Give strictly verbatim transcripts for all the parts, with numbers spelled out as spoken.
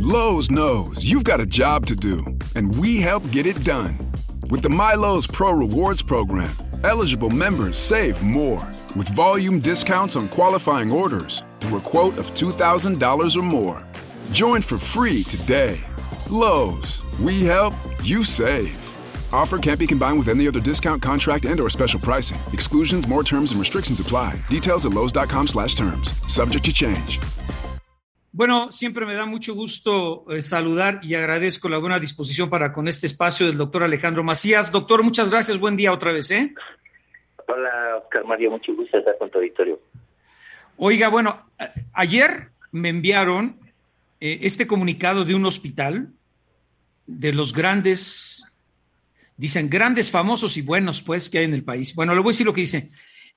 Lowe's knows you've got a job to do, and we help get it done. With the MyLowe's Pro Rewards program, eligible members save more with volume discounts on qualifying orders through a quote of two thousand dollars or more. Join for free today. Lowe's, we help, you save. Offer can't be combined with any other discount, contract, and or special pricing. Exclusions, more terms and restrictions apply. Details at lowes.com slash terms. Subject to change. Bueno, siempre me da mucho gusto eh, saludar y agradezco la buena disposición para con este espacio del doctor Alejandro Macías. Doctor, muchas gracias. Buen día otra vez, ¿eh? Hola, Oscar Mario. Mucho gusto estar con tu auditorio. Oiga, bueno, a- ayer me enviaron eh, este comunicado de un hospital de los grandes, dicen grandes, famosos y buenos, pues, que hay en el país. Bueno, le voy a decir lo que dice.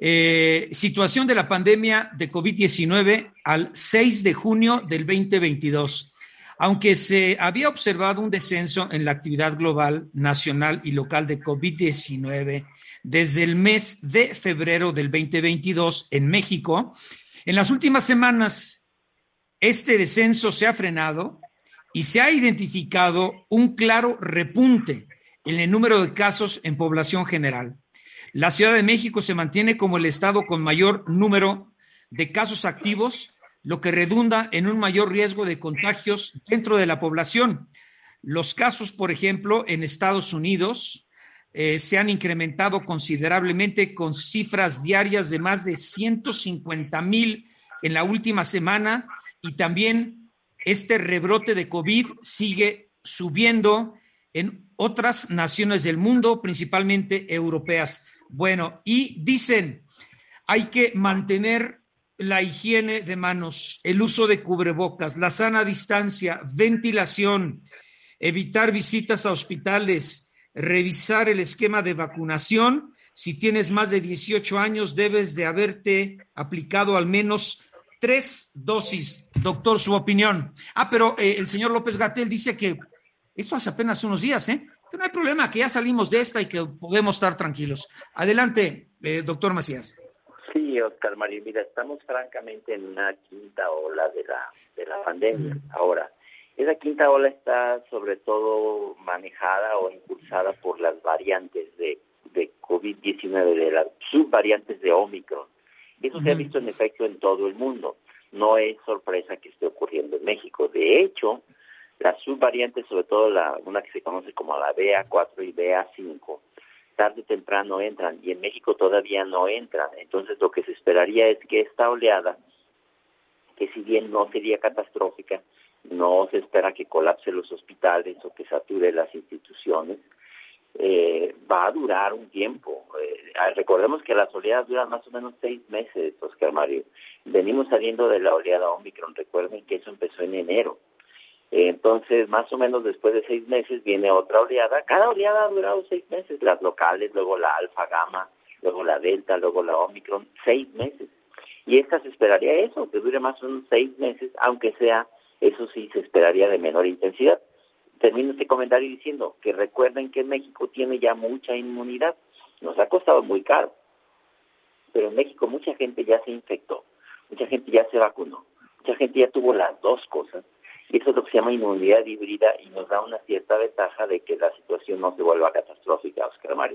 Eh, situación de la pandemia de COVID diecinueve al seis de junio del veinte veintidós. Aunque se había observado un descenso en la actividad global, nacional y local de COVID diecinueve desde el mes de febrero del veinte veintidós en México, en las últimas semanas este descenso se ha frenado y se ha identificado un claro repunte en el número de casos en población general. La Ciudad de México se mantiene como el estado con mayor número de casos activos, lo que redunda en un mayor riesgo de contagios dentro de la población. Los casos, por ejemplo, en Estados Unidos eh, se han incrementado considerablemente con cifras diarias de más de ciento cincuenta mil en la última semana y también este rebrote de COVID sigue subiendo en otras naciones del mundo, principalmente europeas. Bueno, y dicen, hay que mantener la higiene de manos, el uso de cubrebocas, la sana distancia, ventilación, evitar visitas a hospitales, revisar el esquema de vacunación. Si tienes más de dieciocho años, debes de haberte aplicado al menos tres dosis. Doctor, su opinión. Ah, pero eh, el señor López-Gatell dice que esto hace apenas unos días, ¿eh? Que no hay problema, que ya salimos de esta y que podemos estar tranquilos. Adelante, eh, doctor Macías. Sí, Oscar Mario, mira, estamos francamente en una quinta ola de la de la pandemia. Ahora, esa quinta ola está sobre todo manejada o impulsada por las variantes de, de COVID diecinueve, de las subvariantes de Omicron. Eso uh-huh. se ha visto en efecto en todo el mundo. No es sorpresa que esté ocurriendo en México. De hecho, las subvariantes, sobre todo la una que se conoce como la B A cuatro y B A cinco, tarde o temprano entran, y en México todavía no entran. Entonces lo que se esperaría es que esta oleada, que si bien no sería catastrófica, no se espera que colapse los hospitales o que sature las instituciones, eh, va a durar un tiempo. Eh, recordemos que las oleadas duran más o menos seis meses, Oscar Mario. Venimos saliendo de la oleada Omicron, recuerden que eso empezó en enero. Entonces, más o menos después de seis meses viene otra oleada. Cada oleada ha durado seis meses, las locales, luego la alfa, gamma, luego la delta, luego la omicron, seis meses. Y esta se esperaría eso, que dure más o menos seis meses, aunque sea, eso sí, se esperaría de menor intensidad. Termino este comentario diciendo que recuerden que México tiene ya mucha inmunidad. Nos ha costado muy caro, pero en México mucha gente ya se infectó, mucha gente ya se vacunó, mucha gente ya tuvo las dos cosas. Y eso es lo que se llama inmunidad híbrida y nos da una cierta ventaja de que la situación no se vuelva catastrófica, Oscar Mario.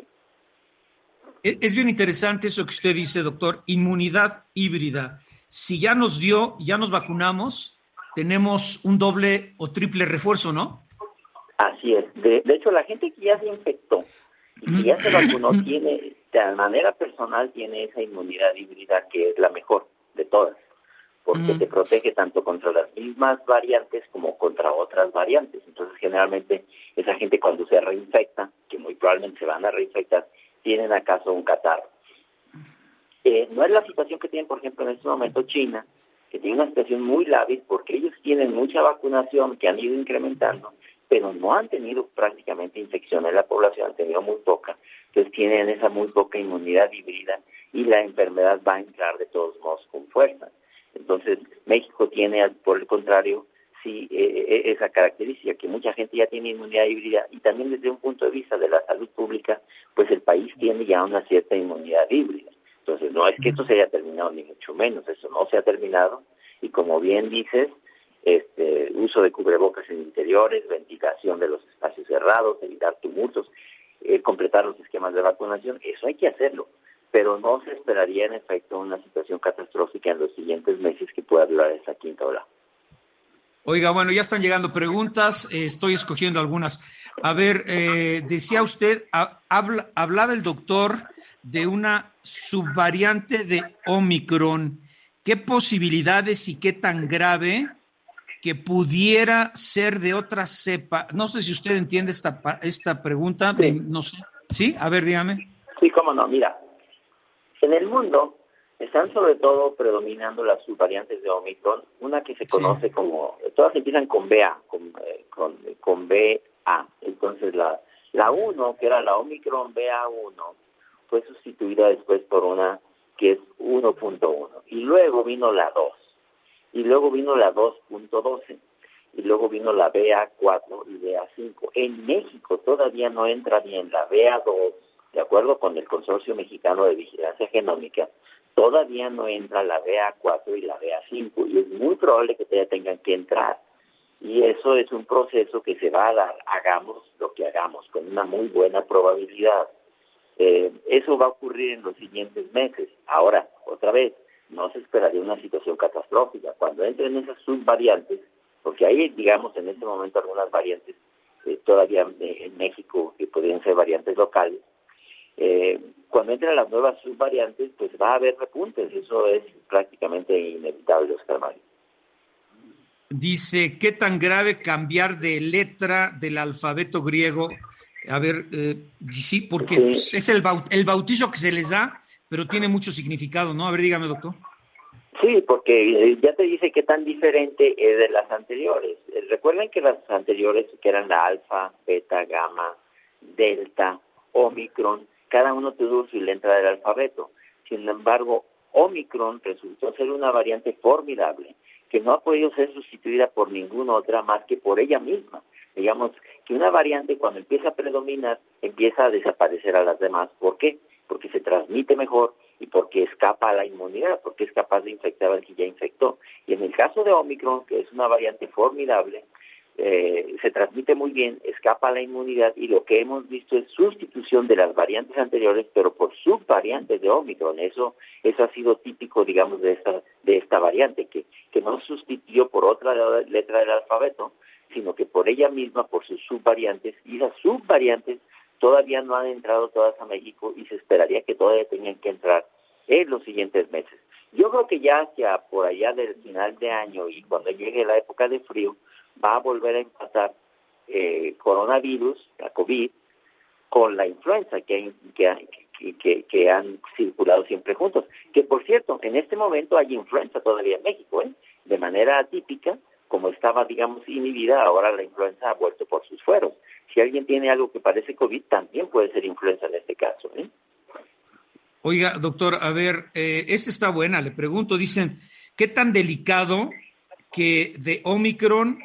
Es bien interesante eso que usted dice, doctor, inmunidad híbrida. Si ya nos dio, ya nos vacunamos, tenemos un doble o triple refuerzo, ¿no? Así es. De, de hecho, la gente que ya se infectó y que ya se vacunó tiene, de manera personal, tiene esa inmunidad híbrida que es la mejor de todas, porque mm. te protege tanto contra las mismas variantes como contra otras variantes. Entonces, generalmente, esa gente cuando se reinfecta, que muy probablemente se van a reinfectar, tienen acaso un catarro. Eh, no es la situación que tienen, por ejemplo, en este momento China, que tiene una situación muy lábil porque ellos tienen mucha vacunación que han ido incrementando, pero no han tenido prácticamente infección en la población, han tenido muy poca. Entonces, tienen esa muy poca inmunidad híbrida y la enfermedad va a entrar de todos modos con fuerza. Entonces, México tiene, por el contrario, sí, eh, esa característica, que mucha gente ya tiene inmunidad híbrida, y también desde un punto de vista de la salud pública, pues el país tiene ya una cierta inmunidad híbrida. Entonces, no es que esto se haya terminado, ni mucho menos, eso no se ha terminado, y como bien dices, este, uso de cubrebocas en interiores, ventilación de los espacios cerrados, evitar tumultos, eh, completar los esquemas de vacunación. Eso hay que hacerlo, pero no se esperaría en efecto una situación catastrófica en los siguientes meses que pueda durar esta quinta ola. Oiga, bueno, ya están llegando preguntas, eh, estoy escogiendo algunas. A ver, eh, decía usted, ha, habla, hablaba el doctor de una subvariante de Omicron. ¿Qué posibilidades y qué tan grave que pudiera ser de otra cepa? No sé si usted entiende esta, esta pregunta, Sí. no sé. ¿Sí? A ver, dígame. Sí, cómo no. Mira, en el mundo están sobre todo predominando las subvariantes de Omicron, una que se conoce sí. como, todas empiezan con B A, con, eh, con, con B A. Entonces la, la uno, que era la Omicron B A uno, fue sustituida después por una que es uno punto uno. Y luego vino la dos. Y luego vino la dos punto doce. Y luego vino la B A cuatro y B A cinco. En México todavía no entra bien la B A dos, de acuerdo con el Consorcio Mexicano de Vigilancia Genómica, todavía no entra la B A cuatro y la B A cinco, y es muy probable que todavía tengan que entrar. Y eso es un proceso que se va a dar, hagamos lo que hagamos, con una muy buena probabilidad. Eh, eso va a ocurrir en los siguientes meses. Ahora, otra vez, no se esperaría una situación catastrófica. Cuando entren esas subvariantes, porque hay, digamos, en este momento algunas variantes eh, todavía eh, en México que podrían ser variantes locales, eh, cuando entren las nuevas subvariantes, pues va a haber repuntes. Eso es prácticamente inevitable, Oscar Mario. Dice, ¿qué tan grave cambiar de letra del alfabeto griego? A ver, eh, sí, porque sí. Pues, es el, baut- el bautizo que se les da, pero tiene mucho significado, ¿no? A ver, dígame, doctor. Sí, porque ya te dice qué tan diferente es de las anteriores. Recuerden que las anteriores, que eran la alfa, beta, gamma, delta, omicron, cada uno tuvo su letra del alfabeto. Sin embargo, Omicron resultó ser una variante formidable que no ha podido ser sustituida por ninguna otra más que por ella misma. Digamos que una variante cuando empieza a predominar empieza a desaparecer a las demás. ¿Por qué? Porque se transmite mejor y porque escapa a la inmunidad, porque es capaz de infectar al que ya infectó. Y en el caso de Omicron, que es una variante formidable, eh, se transmite muy bien, escapa a la inmunidad, y lo que hemos visto es sustitución de las variantes anteriores, pero por subvariantes de Omicron. Eso eso ha sido típico, digamos, de esta de esta variante, que, que no sustituyó por otra letra del alfabeto, sino que por ella misma, por sus subvariantes, y esas subvariantes todavía no han entrado todas a México y se esperaría que todavía tengan que entrar en los siguientes meses. Yo creo que ya hacia por allá del final de año y cuando llegue la época de frío, va a volver a empatar eh, coronavirus, la COVID, con la influenza que, que, que, que han circulado siempre juntos. Que, por cierto, en este momento hay influenza todavía en México, ¿eh? De manera atípica, como estaba, digamos, inhibida, ahora la influenza ha vuelto por sus fueros. Si alguien tiene algo que parece COVID, también puede ser influenza en este caso, ¿eh? Oiga, doctor, a ver, eh, esta está buena, le pregunto, dicen, ¿qué tan delicado que de Omicron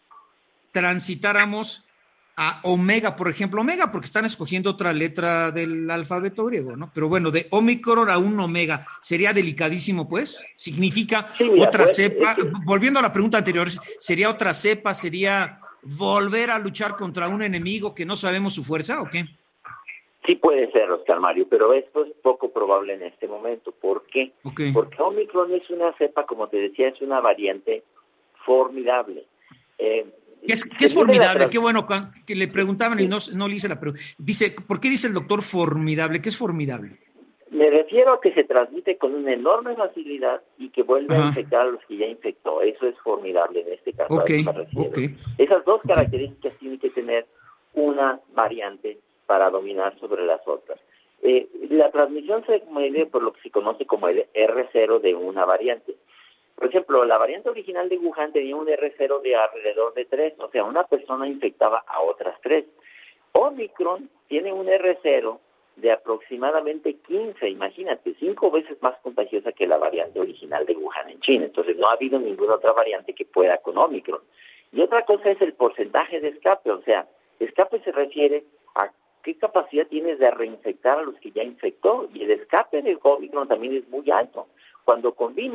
transitáramos a Omega, por ejemplo? Omega, porque están escogiendo otra letra del alfabeto griego, ¿no? Pero bueno, de Omicron a un Omega, ¿sería delicadísimo, pues? ¿Significa sí, mira, otra pues, cepa? Es que... Volviendo a la pregunta anterior, ¿sería otra cepa? ¿Sería volver a luchar contra un enemigo que no sabemos su fuerza o qué? Sí puede ser, Oscar Mario, pero esto es poco probable en este momento. ¿Por qué? Okay. Porque Omicron es una cepa, como te decía, es una variante formidable. Eh, ¿Qué es, ¿qué es formidable? Trans... Qué bueno que le preguntaban sí. y no, no le hice la pregunta. Dice, ¿por qué dice el doctor formidable? ¿Qué es formidable? Me refiero a que se transmite con una enorme facilidad y que vuelve Ajá. a infectar a los que ya infectó. Eso es formidable en este caso. Okay. A eso me refiero. Okay. Esas dos okay. características tienen que tener una variante para dominar sobre las otras. Eh, la transmisión se mide por lo que se conoce como el R cero de una variante. Por ejemplo, la variante original de Wuhan tenía un R cero de alrededor de tres, o sea, una persona infectaba a otras tres. Omicron tiene un R cero de aproximadamente quince, imagínate, cinco veces más contagiosa que la variante original de Wuhan en China. Entonces, no ha habido ninguna otra variante que pueda con Omicron. Y otra cosa es el porcentaje de escape, o sea, escape se refiere a qué capacidad tienes de reinfectar a los que ya infectó, y el escape del Omicron también es muy alto. Cuando combinas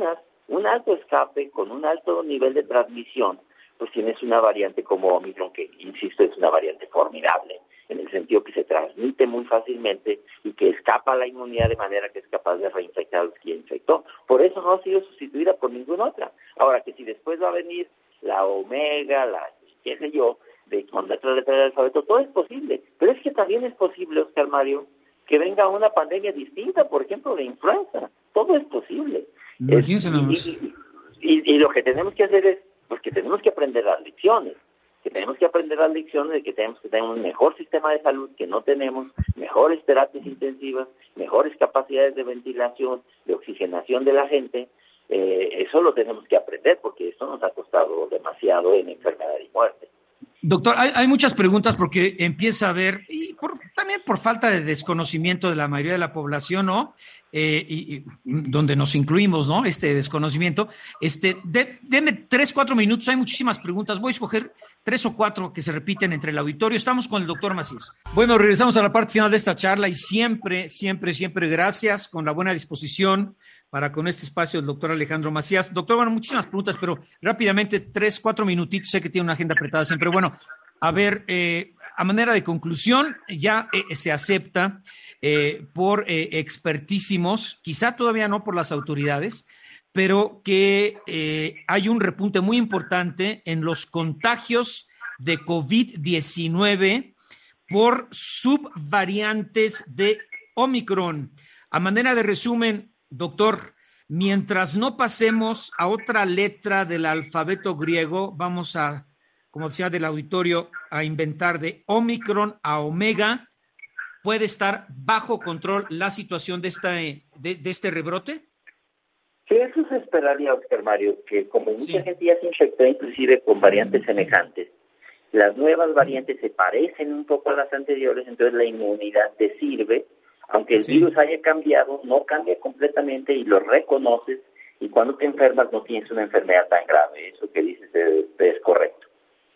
un alto escape, con un alto nivel de transmisión, pues tienes una variante como Omicron, que, insisto, es una variante formidable, en el sentido que se transmite muy fácilmente y que escapa a la inmunidad de manera que es capaz de reinfectar a los que ya infectó. Por eso no ha sido sustituida por ninguna otra. Ahora, que si después va a venir la Omega, la qué sé yo, de con letra letra del alfabeto, todo es posible. Pero es que también es posible, Oscar Mario, que venga una pandemia distinta, por ejemplo, de influenza. Todo es posible. Imagínense Es, nada más. y, y, y, y lo que tenemos que hacer es, pues que tenemos que aprender las lecciones. que tenemos que aprender las lecciones de que tenemos que tener un mejor sistema de salud que no tenemos, mejores terapias intensivas, mejores capacidades de ventilación, de oxigenación de la gente. Eh, eso lo tenemos que aprender porque esto nos ha costado demasiado en enfermedad y muerte. Doctor, hay, hay muchas preguntas porque empieza a haber, y por, también por falta de desconocimiento de la mayoría de la población, ¿no? Eh, y, y donde nos incluimos, ¿no? Este desconocimiento. Este, de, denme tres, cuatro minutos, hay muchísimas preguntas. Voy a escoger tres o cuatro que se repiten entre el auditorio. Estamos con el doctor Macías. Bueno, regresamos a la parte final de esta charla y siempre, siempre, siempre gracias, con la buena disposición para con este espacio del doctor Alejandro Macías. Doctor, bueno, muchísimas preguntas, pero rápidamente, tres, cuatro minutitos, sé que tiene una agenda apretada siempre. Bueno, a ver, eh, a manera de conclusión, ya eh, se acepta eh, por eh, expertísimos, quizá todavía no por las autoridades, pero que eh, hay un repunte muy importante en los contagios de COVID diecinueve por subvariantes de Omicron. A manera de resumen, doctor, mientras no pasemos a otra letra del alfabeto griego, vamos a, como decía del auditorio, a inventar de Omicron a Omega, ¿puede estar bajo control la situación de, esta, de, de este rebrote? Sí, eso se esperaría, Oscar Mario, que como mucha Sí. gente ya se infectó inclusive con variantes semejantes, las nuevas variantes se parecen un poco a las anteriores, entonces la inmunidad te sirve. Aunque el Sí. virus haya cambiado, no cambia completamente y lo reconoces, y cuando te enfermas no tienes una enfermedad tan grave. Eso que dices es, es correcto.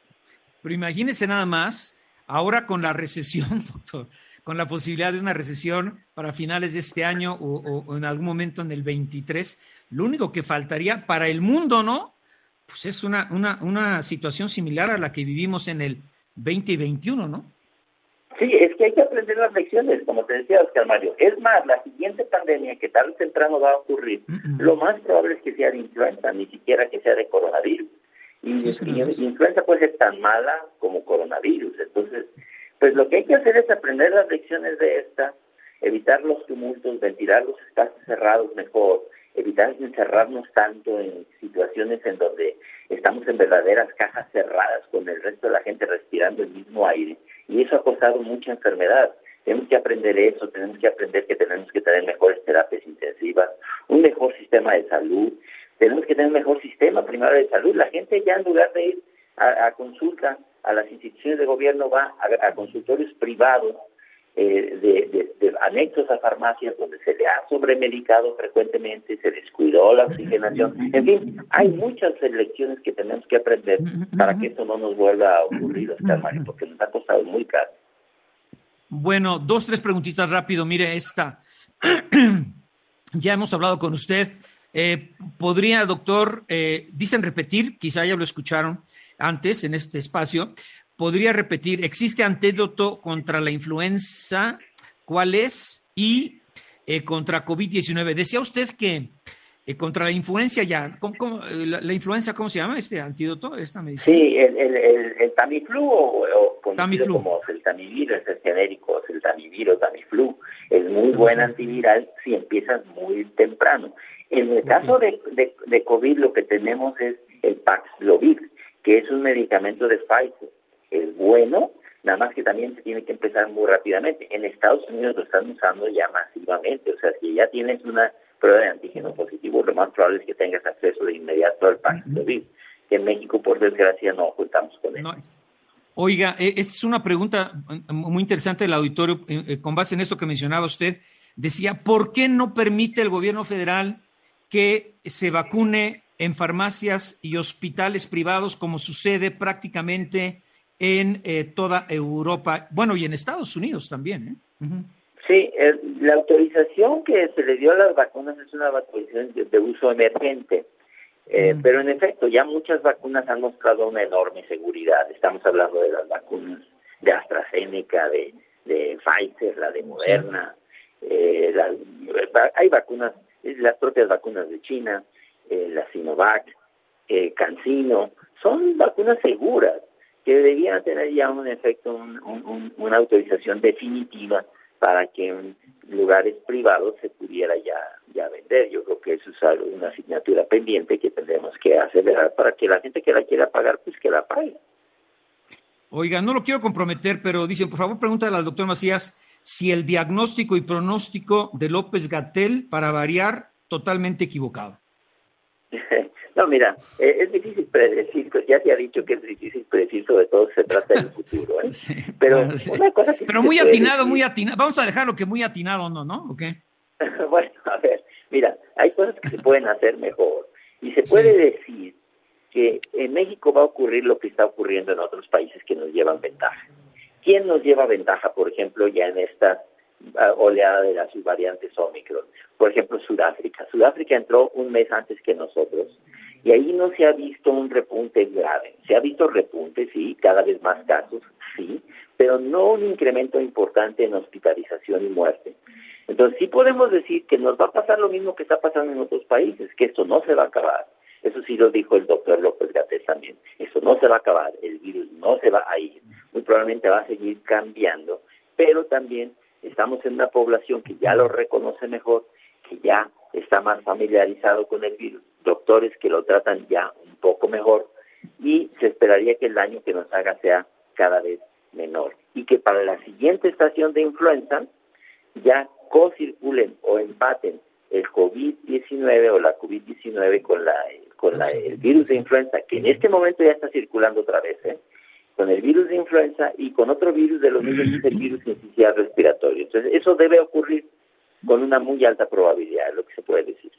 Pero imagínese nada más, ahora con la recesión, doctor, con la posibilidad de una recesión para finales de este año o, o, o en algún momento en el veintitrés, lo único que faltaría para el mundo, ¿no? Pues es una, una, una situación similar a la que vivimos en el veinte y veintiuno, ¿no? Sí, es que hay que aprender las lecciones, como te decía Oscar Mario. Es más, la siguiente pandemia que tarde o temprano va a ocurrir, Mm-mm. lo más probable es que sea de influenza, ni siquiera que sea de coronavirus. Y, Sí, sí, y- nada más. y influenza puede ser tan mala como coronavirus. Entonces, pues lo que hay que hacer es aprender las lecciones de esta, evitar los tumultos, ventilar los espacios cerrados mejor, evitar encerrarnos tanto en situaciones en donde estamos en verdaderas cajas cerradas con el resto de la gente respirando el mismo aire, y eso ha causado mucha enfermedad. Tenemos que aprender eso, tenemos que aprender que tenemos que tener mejores terapias intensivas, un mejor sistema de salud, tenemos que tener un mejor sistema primario de salud. La gente ya en lugar de ir a, a consulta a las instituciones de gobierno va a, a consultorios privados, Eh, de, de, de anexos a farmacias donde se le ha sobremedicado frecuentemente, se descuidó la oxigenación. En fin, hay muchas lecciones que tenemos que aprender para que esto no nos vuelva a ocurrir, Oscar Mario, porque nos ha costado muy caro. Bueno, dos, tres preguntitas rápido. Mire esta. Ya hemos hablado con usted. Eh, ¿Podría, doctor, eh, dicen repetir, quizá ya lo escucharon antes en este espacio, podría repetir, ¿existe antídoto contra la influenza? ¿Cuál es? Y eh, contra COVID diecinueve. Decía usted que eh, contra la influencia ya, ¿cómo, cómo, la, la influenza, ¿cómo se llama este antídoto, esta medicina? Sí, el, el, el, el Tamiflu, o, o conocido Tamiflu. como Celtamivir, es el genérico, Celtamivir o Tamiflu, es muy buen antiviral si empiezas muy temprano. En el caso de, de, de COVID, lo que tenemos es el Paxlovid, que es un medicamento de Pfizer. Es bueno, nada más que también se tiene que empezar muy rápidamente. En Estados Unidos lo están usando ya masivamente, o sea, si ya tienes una prueba de antígeno positivo, lo más probable es que tengas acceso de inmediato al Paxlovid, que en México, por desgracia, no contamos con eso. No. Oiga, eh, esta es una pregunta muy interesante del auditorio, eh, con base en esto que mencionaba usted. Decía, ¿por qué no permite el gobierno federal que se vacune en farmacias y hospitales privados como sucede prácticamente en eh, toda Europa, bueno, y en Estados Unidos también, ¿eh? Uh-huh. Sí, eh, la autorización que se le dio a las vacunas es una autorización de, de uso emergente. Eh, Mm. Pero en efecto, ya muchas vacunas han mostrado una enorme seguridad. Estamos hablando de las vacunas de AstraZeneca, de, de Pfizer, la de Moderna. Sí. Eh, la, hay vacunas, las propias vacunas de China, eh, la Sinovac, eh, CanSino. Son vacunas seguras que deberían tener ya un efecto, un, un, una autorización definitiva para que en lugares privados se pudiera ya, ya vender. Yo creo que eso es algo, una asignatura pendiente que tendremos que acelerar para que la gente que la quiera pagar, pues que la pague. Oiga, no lo quiero comprometer, pero dicen, por favor, pregúntale al doctor Macías si el diagnóstico y pronóstico de López-Gatell, para variar, totalmente equivocado. No, mira, eh, es difícil predecir, pues ya se ha dicho que es difícil predecir, sobre todo si se trata del futuro, ¿eh? Sí, pero bueno, sí. una cosa que pero sí muy atinado, decir, muy atinado. Vamos a dejarlo que muy atinado, ¿no? ¿No? ¿O qué? Bueno, a ver, mira, hay cosas que se pueden hacer mejor y se puede sí. decir que en México va a ocurrir lo que está ocurriendo en otros países que nos llevan ventaja. ¿Quién nos lleva ventaja, por ejemplo, ya en esta uh, oleada de las subvariantes Omicron? Por ejemplo, Sudáfrica. Sudáfrica entró un mes antes que nosotros y ahí no se ha visto un repunte grave. Se ha visto repunte, sí, cada vez más casos, sí, pero no un incremento importante en hospitalización y muerte. Entonces sí podemos decir que nos va a pasar lo mismo que está pasando en otros países, que esto no se va a acabar. Eso sí lo dijo el doctor López-Gatell también. Eso no se va a acabar, el virus no se va a ir. Muy probablemente va a seguir cambiando, pero también estamos en una población que ya lo reconoce mejor, que ya está más familiarizado con el virus, doctores que lo tratan ya un poco mejor, y se esperaría que el daño que nos haga sea cada vez menor. Y que para la siguiente estación de influenza ya co-circulen o empaten el COVID diecinueve o la COVID diecinueve con la con la, el virus de influenza, que en este momento ya está circulando otra vez, ¿eh? con el virus de influenza y con otro virus de los mismos, que es el virus sincicial respiratorio. Entonces, eso debe ocurrir con una muy alta probabilidad, es lo que se puede decir.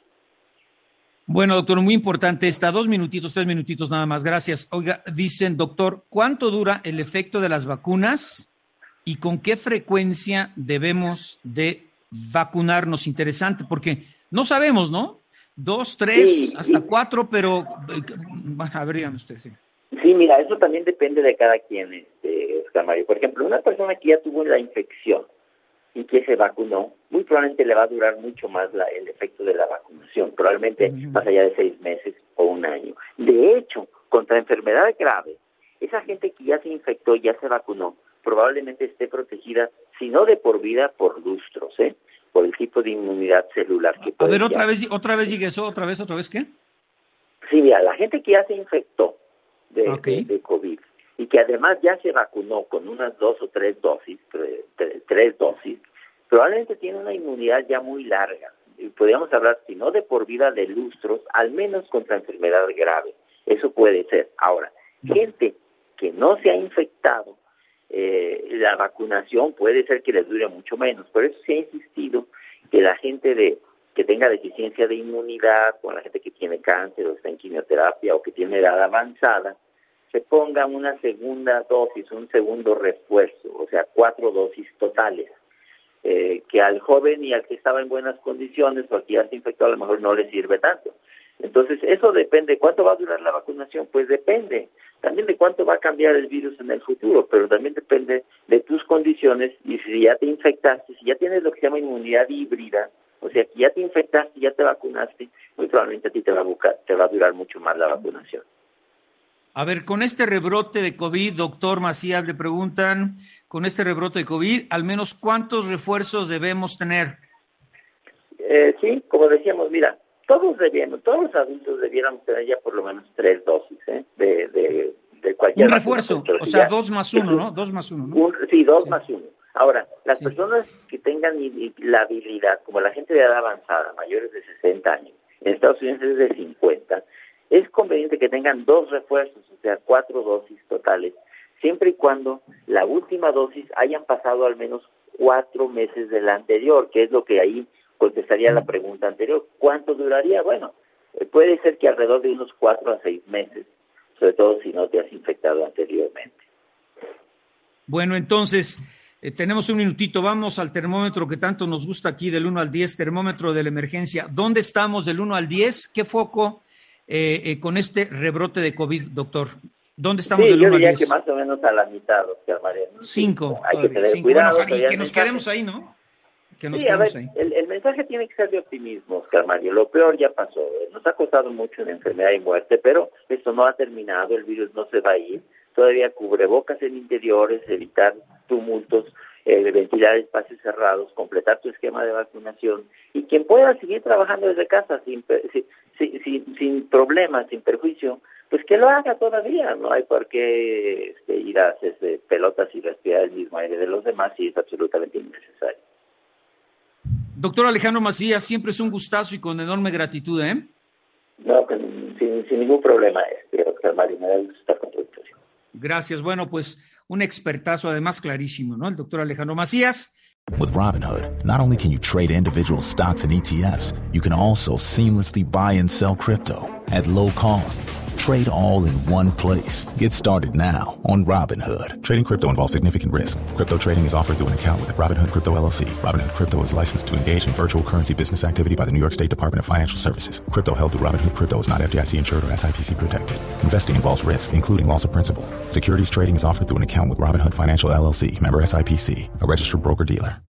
Bueno, doctor, muy importante esta, dos minutitos, tres minutitos nada más, gracias. Oiga, dicen, doctor, ¿cuánto dura el efecto de las vacunas y con qué frecuencia debemos de vacunarnos? Interesante, porque no sabemos, ¿no? Dos, tres, sí, hasta sí. cuatro, pero bueno, a ver, dígame usted, sí. Sí, mira, eso también depende de cada quien, este, Oscar Mario. Por ejemplo, una persona que ya tuvo la infección y que se vacunó, muy probablemente le va a durar mucho más la, el efecto de la vacunación, probablemente uh-huh. más allá de seis meses o un año. De hecho, contra enfermedad grave, esa gente que ya se infectó y ya se vacunó, probablemente esté protegida, si no de por vida, por lustros, ¿eh? por el tipo de inmunidad celular que puede. A ver, otra vez, otra vez sigue eso, otra vez, otra vez, ¿qué? Sí, mira, la gente que ya se infectó de, okay. de, de COVID y que además ya se vacunó con unas dos o tres dosis, tres, tres, tres dosis, probablemente tiene una inmunidad ya muy larga. Y podríamos hablar, si no de por vida, de lustros, al menos contra enfermedad grave. Eso puede ser. Ahora, gente que no se ha infectado, eh, la vacunación puede ser que les dure mucho menos. Por eso se ha insistido que la gente de que tenga deficiencia de inmunidad, o la gente que tiene cáncer o está en quimioterapia o que tiene edad avanzada, se ponga una segunda dosis, un segundo refuerzo, o sea, cuatro dosis totales, eh, que al joven y al que estaba en buenas condiciones o al que ya se infectó a lo mejor no le sirve tanto. Entonces, eso depende. ¿Cuánto va a durar la vacunación? Pues depende. También de cuánto va a cambiar el virus en el futuro, pero también depende de tus condiciones y si ya te infectaste, si ya tienes lo que se llama inmunidad híbrida, o sea, que ya te infectaste, ya te vacunaste, muy probablemente a ti te va a, buscar, te va a durar mucho más la vacunación. A ver, con este rebrote de COVID, doctor Macías, le preguntan, con este rebrote de COVID, al menos ¿cuántos refuerzos debemos tener? Eh, sí, como decíamos, mira, todos debíamos, todos los adultos debiéramos tener ya por lo menos tres dosis, ¿eh? De, de, de cualquier. Un refuerzo, o sea, dos más uno, ¿no? Dos más uno, ¿no? Un, sí, dos sí. más uno. Ahora, las sí. personas que tengan la habilidad, como la gente de edad avanzada, mayores de sesenta años, en Estados Unidos es de cincuenta, es conveniente que tengan dos refuerzos, o sea, cuatro dosis totales, siempre y cuando la última dosis hayan pasado al menos cuatro meses de la anterior, que es lo que ahí contestaría la pregunta anterior. ¿Cuánto duraría? Bueno, eh, puede ser que alrededor de unos cuatro a seis meses, sobre todo si no te has infectado anteriormente. Bueno, entonces, eh, tenemos un minutito, vamos al termómetro que tanto nos gusta aquí del uno al diez, termómetro de la emergencia. ¿Dónde estamos del uno al diez? ¿Qué foco eh, eh, con este rebrote de COVID, doctor? ¿Dónde estamos sí, del yo uno al diría diez? que más o menos a la mitad, Oscar María. Cinco. Hay que tener cinco. cuidado. Bueno, y que nos mensaje. quedemos ahí, ¿no? Que nos sí, a ver, ahí. el, el mensaje tiene que ser de optimismo, Oscar Mario. Lo peor ya pasó. Nos ha costado mucho en enfermedad y muerte, pero esto no ha terminado, el virus no se va a ir. Todavía cubrebocas en interiores, evitar tumultos, eh, ventilar espacios cerrados, completar tu esquema de vacunación y quien pueda seguir trabajando desde casa sin, sin, sin, sin, sin problemas, sin perjuicio, pues que lo haga todavía. No hay por qué este, ir a hacerse pelotas y respirar el mismo aire de los demás y es absolutamente innecesario. Doctor Alejandro Macías, siempre es un gustazo y con enorme gratitud, ¿eh? No, sin, sin ningún problema, este, Oscar Mario, me da gusto estar con tu situación. Gracias. Bueno, pues un expertazo, además clarísimo, ¿no? El doctor Alejandro Macías. With Robinhood, not only can you trade individual stocks and E T Fs, you can also seamlessly buy and sell crypto at low costs. Trade all in one place. Get started now on Robinhood. Trading crypto involves significant risk. Crypto trading is offered through an account with Robinhood Crypto L L C. Robinhood Crypto is licensed to engage in virtual currency business activity by the New York State Department of Financial Services. Crypto held through Robinhood Crypto is not F D I C insured or S I P C protected. Investing involves risk, including loss of principal. Securities trading is offered through an account with Robinhood Financial L L C, member S I P C, a registered broker-dealer.